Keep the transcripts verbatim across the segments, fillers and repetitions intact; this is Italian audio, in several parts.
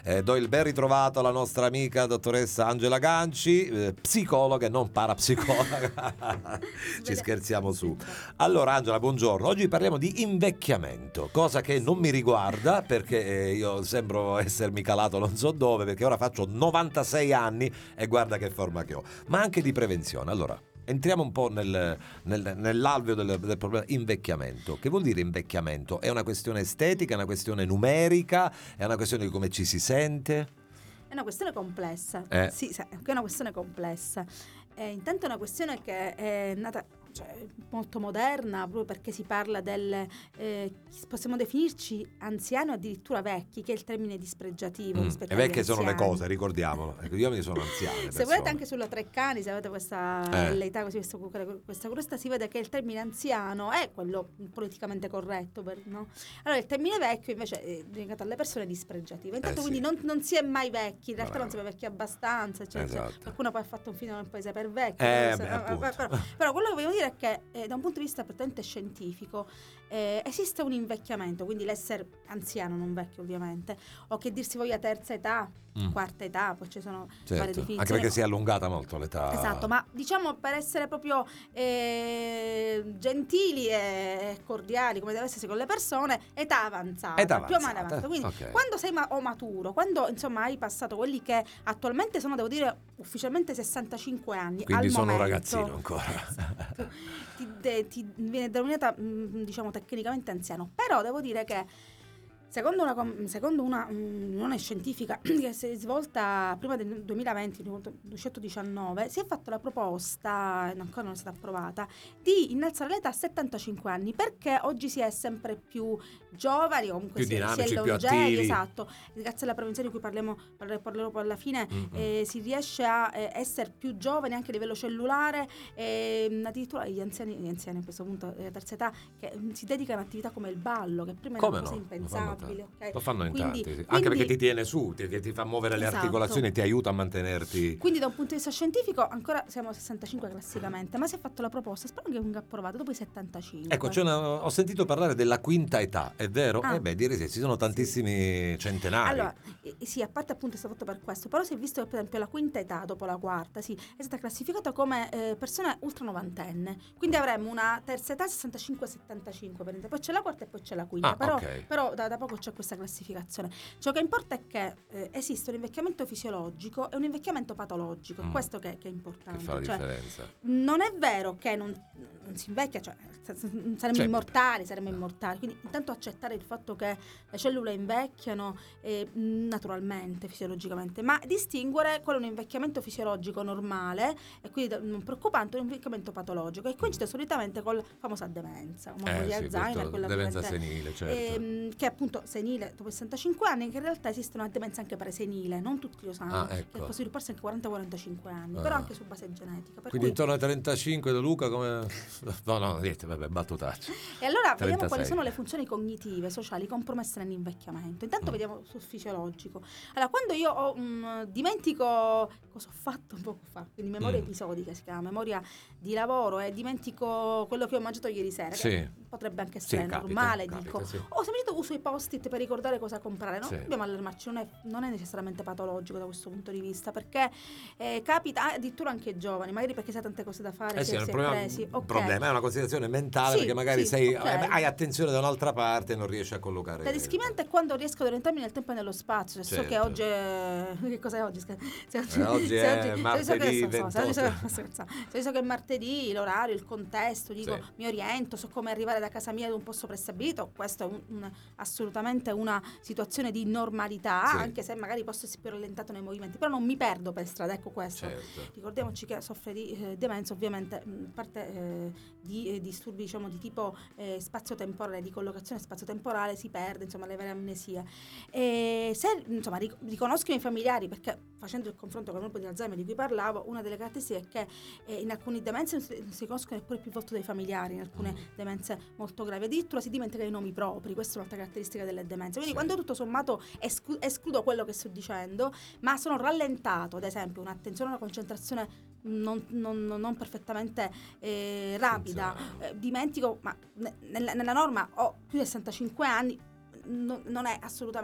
Eh, do il ben ritrovato alla nostra amica dottoressa Angela Ganci, eh, psicologa e non parapsicologa. Ci scherziamo su. Allora Angela, buongiorno. Oggi parliamo di invecchiamento, cosa che non mi riguarda perché eh, io sembro essermi calato non so dove, perché ora faccio novantasei anni e guarda che forma che ho. Ma anche di prevenzione. Allora, entriamo un po' nel, nel, nell'alveo del, del problema invecchiamento. Che vuol dire invecchiamento? È una questione estetica, è una questione numerica, è una questione di come ci si sente? È una questione complessa, Eh. sì, è una questione complessa. Eh, intanto è una questione che è nata, cioè, molto moderna, proprio perché si parla del, eh, possiamo definirci anziani o addirittura vecchi, che è il termine dispregiativo Mm. rispetto E agli vecchie sono le anziani. cose, ricordiamolo. Ecco, io mi sono anziane. Se volete anche sulla Treccani, se avete questa Eh. l'età così, questa, questa curiosità, si vede che il termine anziano è quello politicamente corretto, per, no? Allora il termine vecchio invece è dedicato alle persone dispregiativo. Intanto Eh sì. quindi non, non si è mai vecchi, in realtà Brava. non si è vecchi abbastanza, cioè, Esatto. cioè, qualcuno poi ha fatto un film nel paese per vecchi. Eh, però, beh, eh, appunto. però, però quello che voglio dire è che eh, da un punto di vista prettamente scientifico eh, esiste un invecchiamento, quindi l'essere anziano, non vecchio ovviamente, o che dir si voglia terza età, Mm. quarta età, poi ci sono Certo. varie definizioni. Anche perché si è allungata molto l'età. Esatto, ma diciamo per essere proprio eh, gentili e cordiali come deve essere con le persone, età avanzata, Età più o meno avanzata, avanzata. Quindi ok. quando sei ma- o maturo, quando insomma hai passato quelli che attualmente sono, devo dire, ufficialmente sessantacinque anni, Quindi al sono un momento, ragazzino ancora. Esatto. ti, de- ti viene denominata mh, diciamo tecnicamente anziano, però devo dire che Secondo una, com- secondo una unione scientifica che si è svolta prima del duemilaventi, duemiladiciannove, si è fatta la proposta, e ancora non è stata approvata, di innalzare l'età a settantacinque anni, perché oggi si è sempre più giovani, o comunque Più si, dinamici, si è più longevi, attivi. esatto, grazie alla prevenzione di cui parliamo, parlerò, parlerò poi alla fine, Mm-mm. eh, si riesce a eh, essere più giovani anche a livello cellulare, e addirittura gli anziani, gli anziani a questo punto, eh, terza età, che mh, si dedicano a attività come il ballo, che prima Come era una cosa no? Lo fanno impensabile. tanti. Okay? Lo fanno in Quindi- tanti, sì. quindi- Anche perché ti tiene su, ti, ti fa muovere le Esatto. articolazioni e ti aiuta a mantenerti. Quindi da un punto di vista scientifico ancora siamo a sessantacinque classicamente, ma si è fatto la proposta, spero che venga approvato dopo i settantacinque. Ecco, c'è una, ho sentito parlare della quinta età, è vero? Ah. Eh beh, direi sì, ci sono tantissimi centenari. Allora, eh, sì, a parte appunto è stato fatto per questo, però si è visto che per esempio la quinta età dopo la quarta, sì, è stata classificata come eh, persona ultra novantenne. Quindi avremo una terza età sessantacinque settantacinque, per esempio. Poi c'è la quarta e poi c'è la quinta, Ah, però, ok. però da, da poco c'è questa classificazione. Ciò che importa è che eh, esiste un invecchiamento fisiologico e un invecchiamento patologico, Mm. è questo che, che è Che importante. fa la Cioè, differenza. non è vero che non, non si invecchia, cioè s- s- saremmo Certo. immortali, saremmo immortali. Quindi intanto accettare il fatto che le cellule invecchiano eh, naturalmente, fisiologicamente, ma distinguere quello è un invecchiamento fisiologico normale e quindi non preoccupante, un invecchiamento patologico, e coincide solitamente con la famosa demenza, una Eh di sì, Alzheimer, questo, quella demenza presente- senile, certo. ehm, che è appunto senile dopo sessantacinque anni, che in realtà esiste una demenza anche presenile, non tutti lo sanno, Ah, ecco. che può svilupparsi anche a quaranta quarantacinque anni, Ah. però anche su base genetica. Per Quindi cui- intorno ai trentacinque da Luca come... No, no, niente, vabbè, battutaccia. E allora vediamo trentasei. quali sono le funzioni cognitive, sociali compromesse nell'invecchiamento. Intanto Mm. vediamo sul fisiologico. Allora, quando io ho, mm, dimentico cosa ho fatto un poco fa, quindi memoria Mm. episodica si chiama, memoria di lavoro, e dimentico quello che ho mangiato ieri sera, Sì. che potrebbe anche essere Sì, capita, normale, capita, dico. sì. O semplicemente uso i post-it per ricordare cosa comprare. Non Sì. dobbiamo allarmarci, non è, non è necessariamente patologico da questo punto di vista, perché eh, capita addirittura anche ai giovani, magari perché si ha tante cose da fare, Eh si, sì, è un si è problema, presi. un Ok. problema, è una considerazione mentale, Sì, perché magari sì, sei, ok. eh, hai attenzione da un'altra parte e non riesci a collocare. La discriminante è quando riesco ad orientarmi nel tempo e nello spazio. Se so che Certo. oggi è... Che cosa è oggi? Se Eh, oggi è martedì se oggi so- se oggi so- ventotto. se oggi so- se oggi so che è martedì, l'orario, il contesto, dico, Sì. mi oriento, so come arrivare da casa mia ad un posto prestabilito. Questo è un, un- assolutamente una situazione di normalità, Sì. anche se magari posso essere più rallentato nei movimenti, però non mi perdo per strada, ecco questo. Certo. Ricordiamoci che soffre di eh, demenza, ovviamente, mh, parte eh, di eh, disturbi, diciamo, di tipo eh, spazio-temporale, di collocazione spazio-temporale, si perde, insomma, le vere amnesie. E se, insomma, ric- riconosco i miei familiari, perché facendo il confronto con il gruppo di Alzheimer di cui parlavo, una delle caratteristiche è che eh, in alcuni demenze non si, non si conoscono neppure più volto dai familiari, in alcune demenze molto gravi, addirittura si dimentica i nomi propri. Questa è un'altra caratteristica delle demenze. Quindi Sì. quando tutto sommato esclu- escludo quello che sto dicendo, ma sono rallentato, ad esempio, un'attenzione, una concentrazione non, non, non perfettamente eh, rapida, Senza- eh, dimentico, ma ne- nella, nella norma ho più di sessantacinque anni, no- non è assolutamente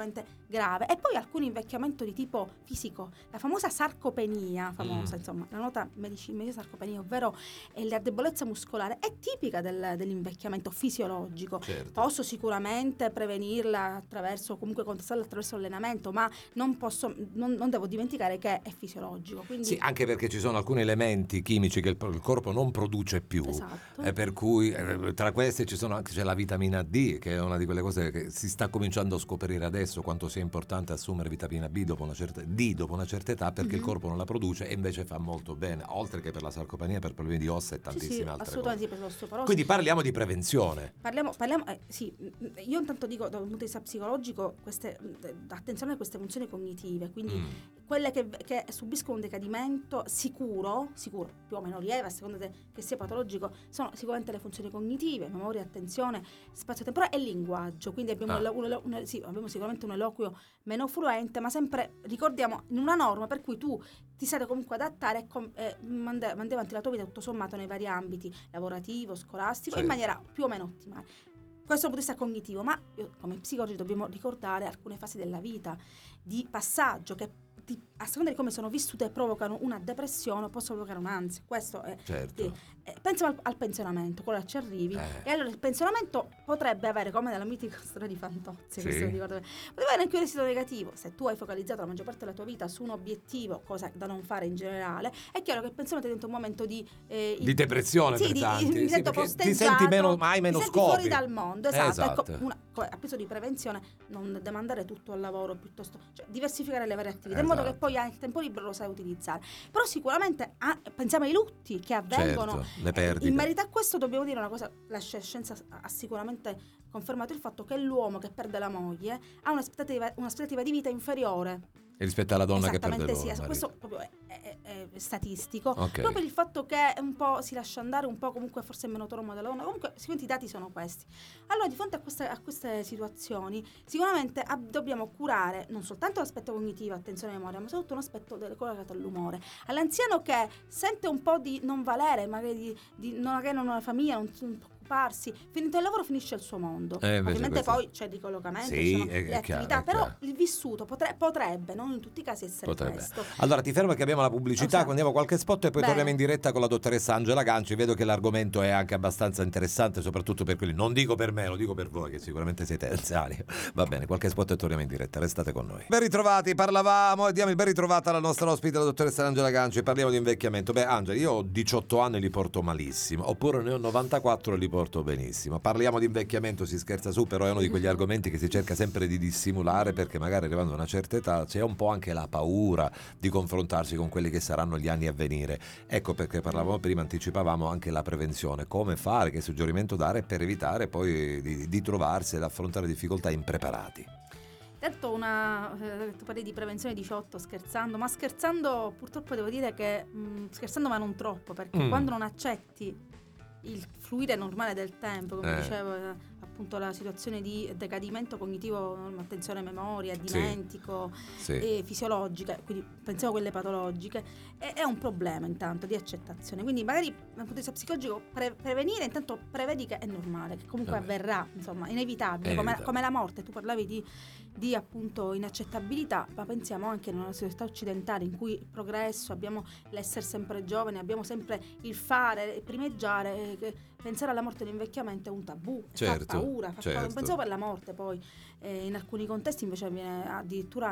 grave. E poi alcun invecchiamento di tipo fisico, la famosa sarcopenia, famosa, Mm. insomma, la nota medicina sarcopenia, ovvero eh, la debolezza muscolare, è tipica del- dell'invecchiamento fisiologico. Certo. Posso sicuramente prevenirla attraverso, comunque contrastarla attraverso l'allenamento, ma non posso, non, non devo dimenticare che è fisiologico. Quindi, Sì, anche perché ci sono alcuni elementi chimici che il, il corpo non produce più, esatto. e per cui eh, tra questi ci sono anche c'è la vitamina D, che è una di quelle cose che si sta cominciando a scoprire adesso, quanto sia importante assumere vitamina B dopo una certa, D dopo una certa età, perché Mhm. il corpo non la produce e invece fa molto bene, oltre che per la sarcopenia, per problemi di ossa e Sì, tantissime sì, altre assolutamente cose. sì, per l'osteoporosi. Quindi parliamo di prevenzione. Parliamo, parliamo eh, sì, mm, io intanto dico da un punto di vista psicologico, queste, mm, attenzione a queste funzioni cognitive, quindi Mm. quelle che, che subiscono un decadimento sicuro, sicuro, più o meno lieve, a seconda de- che sia patologico, sono sicuramente le funzioni cognitive, memoria, attenzione, spazio temporale e linguaggio. Quindi abbiamo, Ah. un, un- un- sì, abbiamo sicuramente un eloquio meno fluente, ma sempre ricordiamo in una norma per cui tu ti sai comunque adattare e com- eh, manda- mandi avanti la tua vita tutto sommato nei vari ambiti, lavorativo, scolastico, Sì. in maniera più o meno ottimale. Questo è un punto di vista cognitivo, ma io, come psicologi dobbiamo ricordare alcune fasi della vita di passaggio che ti- a seconda di come sono vissute provocano una depressione o possono provocare un'ansia. Questo è Certo. sì. Eh, pensiamo al, al pensionamento, quello ci arrivi. Eh. E allora il pensionamento potrebbe avere, come nella mitica storia di Fantozzi, Sì. questo mi ricordo bene, potrebbe avere anche un esito negativo. Se tu hai focalizzato la maggior parte della tua vita su un obiettivo, cosa da non fare in generale, è chiaro che il pensionamento diventa un momento di eh, Di depressione sì, per di, tanti, di, sì, diventa perché ti posteggiato, senti meno, hai meno ti senti scopi. fuori dal mondo, esatto. Esatto. Ecco, una, come, a penso di prevenzione, non demandare tutto al lavoro, piuttosto cioè, diversificare le varie attività, in modo che Esatto. poi anche il tempo libero lo sai utilizzare. Però sicuramente ah, pensiamo ai lutti che avvengono. Certo, le Eh, perdite. In merito a questo dobbiamo dire una cosa, la sci- scienza ha sicuramente confermato il fatto che l'uomo che perde la moglie ha un'aspettativa, un'aspettativa di vita inferiore. E rispetto alla donna che perde il Esattamente loro sì, marito. questo proprio è, è- è- è statistico. Ok. Proprio per il fatto che un po' si lascia andare, un po' comunque forse è meno trauma della donna, comunque sicuramente i dati sono questi. Allora di fronte a queste, a queste situazioni sicuramente ab- dobbiamo curare non soltanto l'aspetto cognitivo, attenzione alla memoria, ma soprattutto un aspetto del collegato all'umore. All'anziano che sente un po' di non valere, magari di, di non avere una famiglia, non, non preoccuparsi, finito il lavoro finisce il suo mondo. Eh, invece Ovviamente questo- poi c'è il ricollocamento, Sì, ci sono è- le è chiaro, attività, è però chiaro. il vissuto potre- potrebbe, non in tutti i casi, essere Potrebbe. questo. Allora ti fermo che abbiamo la pubblicità, Esatto. andiamo a qualche spot e poi Bene. torniamo in diretta con la dottoressa Angela Ganci. Vedo che l'argomento è anche abbastanza interessante, soprattutto per quelli, non dico per me, lo dico per voi che sicuramente siete anziani. Va bene, qualche spot e torniamo in diretta, restate con noi. Ben ritrovati, parlavamo e diamo il ben ritrovata alla nostra ospite, la dottoressa Angela Ganci. Parliamo di invecchiamento. Beh Angela, io ho diciotto anni e li porto malissimo, oppure ne ho novantaquattro e li porto benissimo. Parliamo di invecchiamento, si scherza su, però è uno di quegli argomenti che si cerca sempre di dissimulare, perché magari arrivando a una certa età c'è un po' anche la paura di confrontarsi con quelli che saranno gli anni a venire. Ecco perché parlavamo prima, anticipavamo anche la prevenzione, come fare, che suggerimento dare per evitare poi di, di trovarsi ad affrontare difficoltà impreparati. Intanto una, eh, tu parli di prevenzione diciotto scherzando, ma scherzando purtroppo devo dire che, mh, scherzando ma non troppo, perché Mm. quando non accetti il fluire normale del tempo, come Eh. dicevo, eh, appunto la situazione di decadimento cognitivo, no, attenzione memoria, Sì. dimentico, Sì. e fisiologiche, quindi pensiamo a quelle patologiche, è, è un problema intanto di accettazione. Quindi magari dal punto di vista psicologico pre- prevenire, intanto prevedi che è normale, che comunque Vabbè. avverrà, insomma, inevitabile, È come, inevitabile. come la morte. Tu parlavi di, di appunto inaccettabilità, ma pensiamo anche in una società occidentale in cui il progresso, abbiamo l'essere sempre giovani, abbiamo sempre il fare, il primeggiare, eh, che pensare alla morte e all'invecchiamento è un tabù, Certo, fa paura, fa certo. paura. Pensavo per la morte poi, eh, in alcuni contesti invece viene addirittura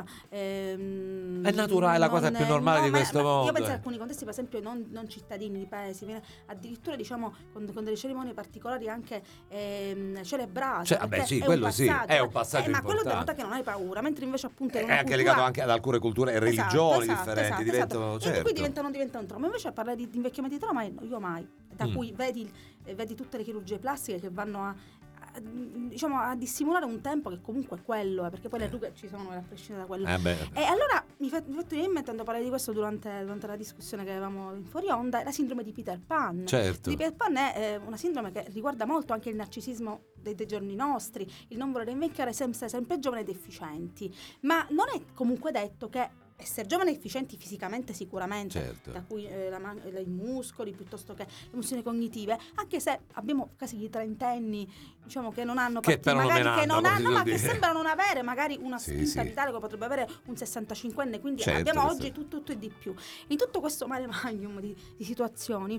ehm, È naturale, la cosa non- più normale no, di ma- questo ma mondo, io penso eh. in alcuni contesti per esempio non, non cittadini di paesi, viene addirittura diciamo con, con delle cerimonie particolari anche ehm, celebrate, Cioè, vabbè, perché sì, è quello un sì, passaggio, è un passaggio eh, ma quello importante. denota che non hai paura, mentre invece appunto in È una anche cultura- legato anche ad alcune culture e religioni Esatto, esatto, differenti, esatto, diventano esatto. E certo. qui diventano, diventano un trauma. Invece a parlare di, di invecchiamento di trauma io mai, da Mm. cui vedi, eh, vedi tutte le chirurgie plastiche che vanno a, a, diciamo a dissimulare un tempo che comunque è quello, eh, perché poi le rughe ci sono a prescindere da quello. Eh beh, E allora mi fa- mi è fatto venire in mente, quando parlai di questo durante, durante la discussione che avevamo in fuori onda, la sindrome di Peter Pan. certo. Di Peter Pan è eh, una sindrome che riguarda molto anche il narcisismo dei, dei giorni nostri, il non voler invecchiare sempre, sempre giovani ed efficienti. Ma non è comunque detto che essere giovani e efficienti fisicamente sicuramente, Certo. da cui eh, la man- i muscoli piuttosto che le funzioni cognitive, anche se abbiamo casi di trentenni, diciamo, che non hanno Che partiti, però non magari me ne che non hanno, hanno, come si ma suol che dire. sembrano non avere magari una Sì, spinta sì. vitale come potrebbe avere un sessantacinquenne, quindi Certo, abbiamo questo- oggi tutto, tutto e di più. In tutto questo mare magnum di, di situazioni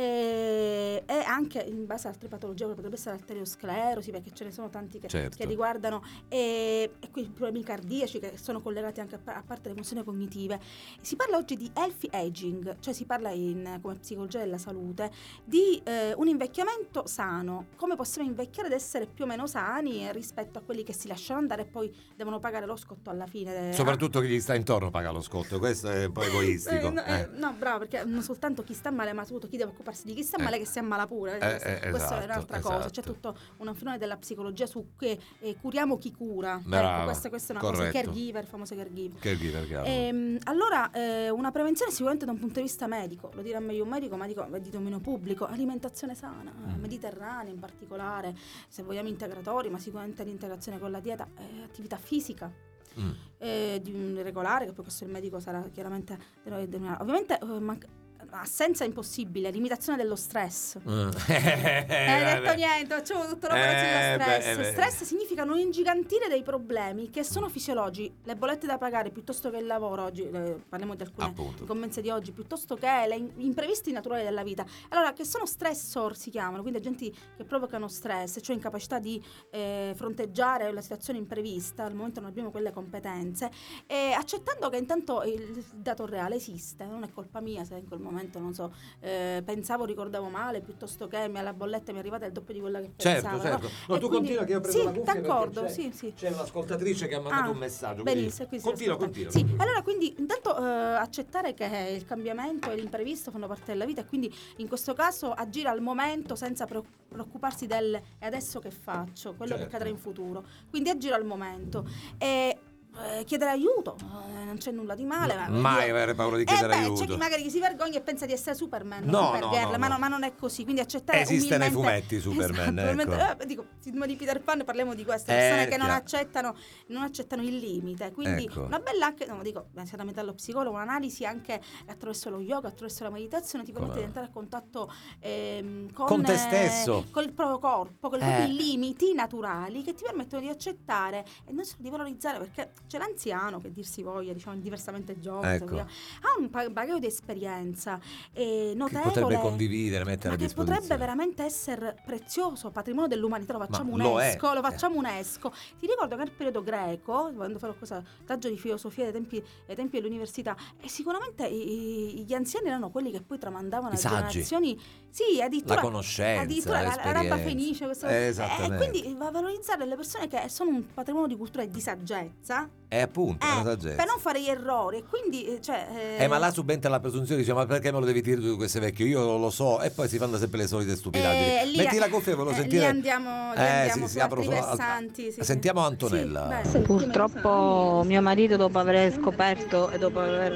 eh, e anche in base a altre patologie, come potrebbe essere l'arteriosclerosi, perché ce ne sono tanti che, Certo. che riguardano e, e quei problemi cardiaci che sono collegati anche a, a parte le funzioni cognitive. Si parla oggi di healthy aging, cioè si parla in, come psicologia della salute di eh, un invecchiamento sano, come possiamo invecchiare ed essere più o meno sani rispetto a quelli che si lasciano andare e poi devono pagare lo scotto alla fine. Soprattutto chi gli sta intorno paga lo scotto, questo è un po' egoistico. Eh, no, eh. eh, no, bravo, perché non soltanto chi sta male, ma soprattutto chi deve occuparsi di chi sta Eh. male che si ammala pure. Eh, questo eh, questo è esatto, un'altra cosa. esatto. C'è tutto un filone della psicologia su che eh, curiamo chi cura. Brava, ecco, questa, questa è una corretto. cosa. Caregiver, famose caregiver. Caregiver, chiaro. Ehm, allora, eh, una prevenzione sicuramente da un punto di vista medico, lo dirà meglio un medico, ma dico di dominio pubblico, alimentazione sana, Mm. mediterranea in particolare, se vogliamo integratori, ma sicuramente l'integrazione con la dieta, eh, attività fisica. Mm. Eh, di un regolare, che poi questo il medico sarà chiaramente ovviamente eh, manca- assenza impossibile, limitazione dello stress. Mm. Eh, hai detto niente, facciamo tutto l'opera Eh, sullo stress. beh, beh. Stress significa non ingigantire dei problemi che sono fisiologici, le bollette da pagare piuttosto che il lavoro oggi, eh, parliamo di alcune Appunto. commense di oggi, piuttosto che le in- imprevisti naturali della vita. Allora, che sono stressor si chiamano, quindi agenti che provocano stress, cioè incapacità di eh, fronteggiare la situazione imprevista, al momento non abbiamo quelle competenze, e accettando che intanto il dato reale esiste, non è colpa mia se in quel momento non so, eh, pensavo, ricordavo male, piuttosto che mi- la bolletta mi è arrivata il doppio di quella che Certo, pensavo. certo. no? No, E tu quindi- continua che io ho preso sì, la cuffia perché d'accordo, c'è- sì, sì. C'è un'ascoltatrice che ha mandato Ah, un messaggio. quindi- benissimo, qui si Continua, ascolta. continua. Sì, continua. allora quindi intanto eh, accettare che il cambiamento e l'imprevisto fanno parte della vita e quindi in questo caso agire al momento senza pre- preoccuparsi del e adesso che faccio, quello Certo. che accadrà in futuro. Quindi agire al momento e eh, chiedere aiuto, eh, non c'è nulla di male. ma- Mai io- avere paura di eh chiedere beh, aiuto. c'è chi magari si vergogna e pensa di essere Superman, No, Supergirl, no, no, ma, no. no, ma non è così. Quindi accettare Esiste nei umilmente- fumetti Superman, Esatto, ecco. umilmente- eh, dico, film di Peter Pan parliamo di queste Eh, persone che non chiaro. accettano, non accettano il limite. Quindi Ecco. una bella anche, no, dico, sinceramente allo psicologo, un'analisi anche attraverso lo yoga, attraverso la meditazione ti permette Come- di entrare a contatto ehm, con, Con te eh, stesso. con il proprio corpo, con i Eh. propri limiti naturali che ti permettono di accettare e non solo di valorizzare, perché c'è l'anziano che dir si voglia, diciamo diversamente giovane, se Ecco. vogliamo, ha un pa- bagaglio di esperienza eh, Che notevole, potrebbe condividere, mettere ma a che disposizione. potrebbe veramente essere prezioso, patrimonio dell'umanità. Lo facciamo Ma lo è. UNESCO, lo facciamo UNESCO. Ti ricordo che nel periodo greco, quando farò cosa taggio di filosofia dei tempi, dei tempi dell'università, e sicuramente i- i- gli anziani erano quelli che poi tramandavano I alle saggi. generazioni, sì, addirittura La conoscenza, addirittura la- la l'esperienza. Araba fenice, questo- Eh, e esattamente. quindi va a valorizzare le persone che sono un patrimonio di cultura e di saggezza, E appunto, è una eh, saggezza. per non fare gli errori. E quindi, eh, cioè, Eh, ma là subentra la presunzione, dice, ma perché me lo devi dire tu questo vecchio? Io lo so, e poi si fanno sempre le solite stupidaggini. Eh, lì- Metti la cuffia e volevo eh, sentire. lì andiamo, lì Eh, andiamo sì, su sì, apro altri solo- versanti, sì, sì. Sentiamo Antonella. Sì, beh. Purtroppo mio marito, dopo aver scoperto e dopo aver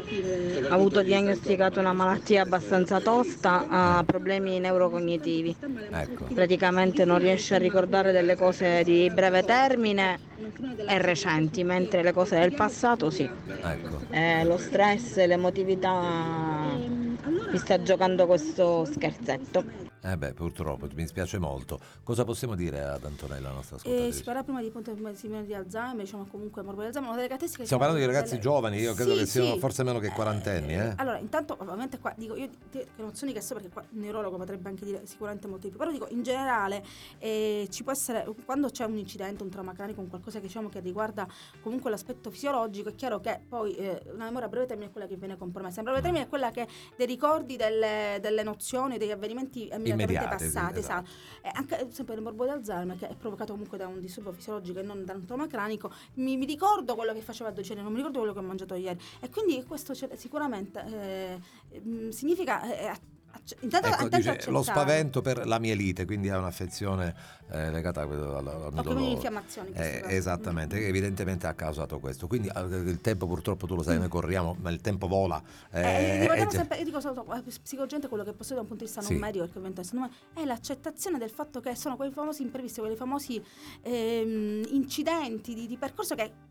eh, avuto diagnosticato una malattia abbastanza tosta, ha problemi neurocognitivi. Ecco. Praticamente non riesce a ricordare delle cose di breve termine e recenti, mentre le cose del passato sì. Ecco. Eh, lo stress e l'emotività mi sta giocando questo scherzetto. Eh beh, purtroppo, mi spiace molto. Cosa possiamo dire ad Antonella, la nostra Eh, ascoltatrice? si parla prima di appunto di, di Alzheimer, diciamo comunque morbo di Alzheimer, una delle caratteristiche. Stiamo parlando di delle- ragazzi giovani, io credo Sì, che siano sì. forse meno che quarantenni, eh? Allora, intanto, ovviamente qua dico io te- che nozioni che so, perché qua un neurologo potrebbe anche dire sicuramente molto di più, però dico in generale eh, ci può essere, quando c'è un incidente, un trauma cranico, un qualcosa che diciamo che riguarda comunque l'aspetto fisiologico, è chiaro che poi eh, una memoria a breve termine è quella che viene compromessa, a breve termine è quella che dei ricordi delle, delle nozioni, degli avvenimenti immediatamente Immediati, sì, passati, esatto. esatto. E anche sempre il morbo di Alzheimer, che è provocato comunque da un disturbo fisiologico e non da un trauma cranico, mi, mi ricordo quello che facevo a dodici anni, non mi ricordo quello che ho mangiato ieri, e quindi questo c'è- sicuramente eh, mh, significa eh, acc- intanto, Ecco, intanto dice, accettare. lo spavento per la mielite, quindi ha un'affezione eh, legata a quello- al, al o midollo. come un'infiammazione in questo Eh, caso. esattamente, Mm. che evidentemente ha causato questo. Quindi eh, il tempo, purtroppo, tu lo sai, noi corriamo, ma il tempo vola. Eh, eh, ricordiamo eh, già- sempre, io dico solo, eh, psicologia è quello che possiede da un punto di vista Sì. non medico, perché ovviamente secondo me è l'accettazione del fatto che sono quei famosi imprevisti, quei famosi ehm, incidenti di, di percorso che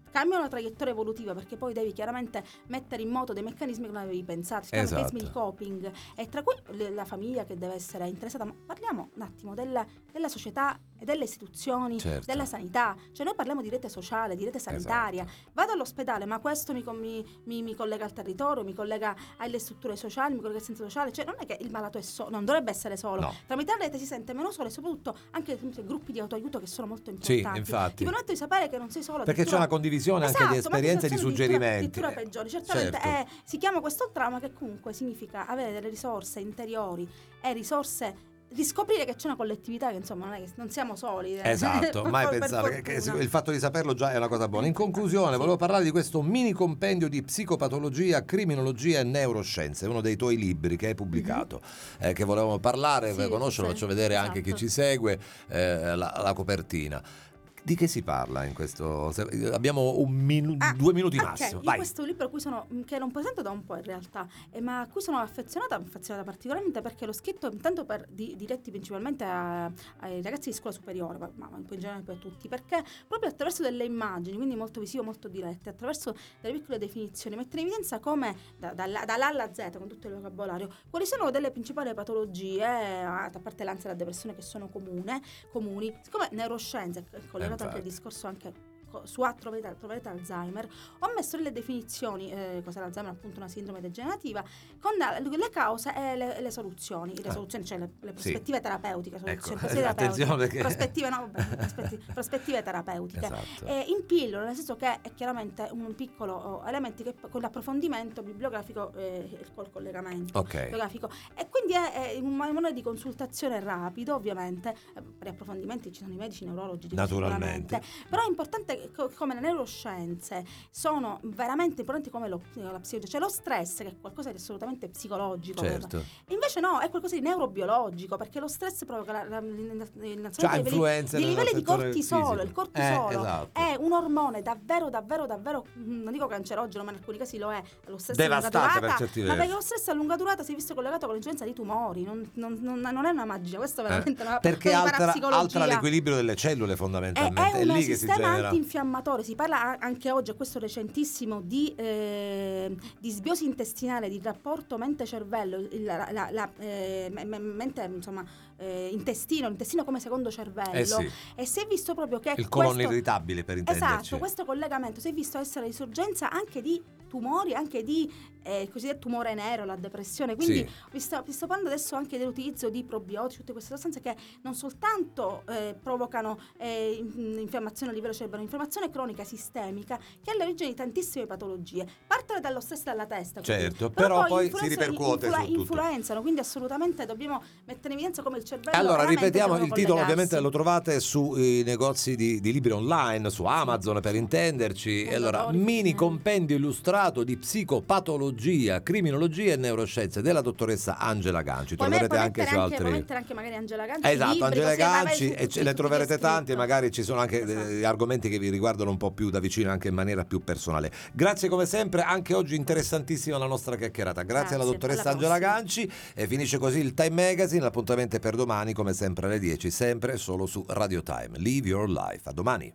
cambiano la traiettoria evolutiva, perché poi devi chiaramente mettere in moto dei meccanismi che non avevi pensato, si chiamano Esatto. meccanismi di coping, e tra cui le- la famiglia che deve essere interessata. Ma parliamo un attimo della, della società e delle istituzioni, Certo. della sanità, cioè noi parliamo di rete sociale, di rete sanitaria. Vado all'ospedale, ma questo mi, con- mi, mi, mi collega al territorio, mi collega alle strutture sociali, mi collega al senso sociale, cioè non è che il malato è solo, non dovrebbe essere solo. No. Tramite la rete si sente meno solo, e soprattutto anche i gruppi di autoaiuto che sono molto Sì, importanti. infatti. Ti permetto di sapere che non sei solo. Perché c'è una condivisione anche di Esatto, ma esperienze e di situazioni addirittura- suggerimenti. addirittura peggiori. Certamente Certo. è- si chiama questo trauma, che comunque significa avere delle risorse interiori e risorse, riscoprire che c'è una collettività, che insomma non è che non siamo soli. eh. Esatto, Per- mai per pensare che, che fortuna. il fatto di saperlo già è una cosa buona. In conclusione, Sì. volevo parlare di questo mini compendio di psicopatologia, criminologia e neuroscienze, uno dei tuoi libri che hai pubblicato, eh, che volevamo parlare, Sì, per conoscerlo, sì, faccio vedere anche chi esatto. ci segue eh, la, la copertina. Di che si parla in questo? se- Abbiamo un minu- Ah, due minuti ok, massimo. io Vai. questo libro a cui sono, che non presento da un po' in realtà, eh, ma a cui sono affezionata, affezionata particolarmente perché l'ho scritto intanto per di- diretti principalmente a- ai ragazzi di scuola superiore, ma, ma poi in generale per tutti, perché proprio attraverso delle immagini, quindi molto visivo, molto dirette, attraverso delle piccole definizioni, mettere in evidenza come da, dalla, dall'A alla Z, con tutto il vocabolario, quali sono delle principali patologie, eh, a parte l'ansia e la depressione, che sono comune, comuni, siccome neuroscienze è collegato anche al infatti. discorso anche co- su A troverete, troverete Alzheimer, ho messo le definizioni, eh, cos'è l'Alzheimer, appunto una sindrome degenerativa, con la- le cause e le, le soluzioni, le Ah. soluzioni, cioè le, le Sì. prospettive terapeutiche, soluzioni, Ecco, prospettive terapeutiche, attenzione che- prospettive, no, vabbè, prospetti- prospettive terapeutiche. Esatto. E in pillola, nel senso che è chiaramente un piccolo oh, elemento che con l'approfondimento bibliografico e eh, col collegamento Ok. bibliografico, e quindi è, è un manuale di consultazione rapido, ovviamente, eh, per gli approfondimenti ci sono i medici, i neurologi, dico Naturalmente. sicuramente. Però è importante che, co- come le neuroscienze sono veramente importanti come lo, la psicologia, cioè lo stress, che è qualcosa di assolutamente psicologico, Certo. invece no, è qualcosa di neurobiologico, perché lo stress provoca la, la, l'innalzamento Cioè, dei livelli, influenze dei nel livelli di settore cortisolo. fisico. Il cortisolo Eh, esatto. è un ormone davvero, davvero, davvero, mh, non dico cancerogeno, ma in alcuni casi lo è. Lo stress Devastante a lunga per durata, certi ma versi. perché lo stress a lunga durata si è visto collegato con l'incidenza di tumori, non, non, non, non è una magia, questo è veramente Eh, una perché una altera, parapsicologia. altera l'equilibrio delle cellule È, fondamentalmente. è È, un lì che si sistema genera. antinfiammatorio. Si parla a- anche oggi, a questo recentissimo, di eh, disbiosi intestinale, di rapporto mente-cervello, il- la, la- la, eh, me- me- mente, insomma, eh, intestino, l'intestino come secondo cervello. Eh sì, E si è visto proprio che il colon questo, irritabile per intenderci. esatto, questo collegamento si è visto essere risorgenza anche di tumori, anche di eh, il cosiddetto tumore nero, la depressione. Quindi Sì. vi sto, vi sto parlando adesso anche dell'utilizzo di probiotici, tutte queste sostanze che non soltanto eh, provocano eh, in- infiammazione a livello cerebrale, infiammazione cronica sistemica, che è all'origine di tantissime patologie. Partono dallo stress dalla testa, quindi. Certo, però poi si influenzano- ripercuote influ- su tutto. influenzano, quindi assolutamente dobbiamo mettere in evidenza come il cervello. Allora, veramente ripetiamo, devono il titolo collegarsi. ovviamente lo trovate sui negozi di, di libri online, su Amazon per intenderci. E allora, Fondatori, mini sì. compendio illustrato di psicopatologia, criminologia e neuroscienze della dottoressa Angela Ganci. Puoi Troverete me- puoi anche mettere su anche, puoi altri... mettere anche magari Angela Ganci, Esatto, libri, Angela così, magari Ganci, su e tutti- ce ne su troverete tutti tanti, e scritto. magari ci sono anche Esatto. degli argomenti che vi riguardano un po' più da vicino, anche in maniera più personale. Grazie come sempre, anche oggi interessantissima la nostra chiacchierata. Grazie, alla Grazie, dottoressa alla Angela prossima. Ganci, e finisce così il Time Magazine. L'appuntamento è per domani, come sempre alle dieci, sempre e solo su Radio Time. Live your life. A domani.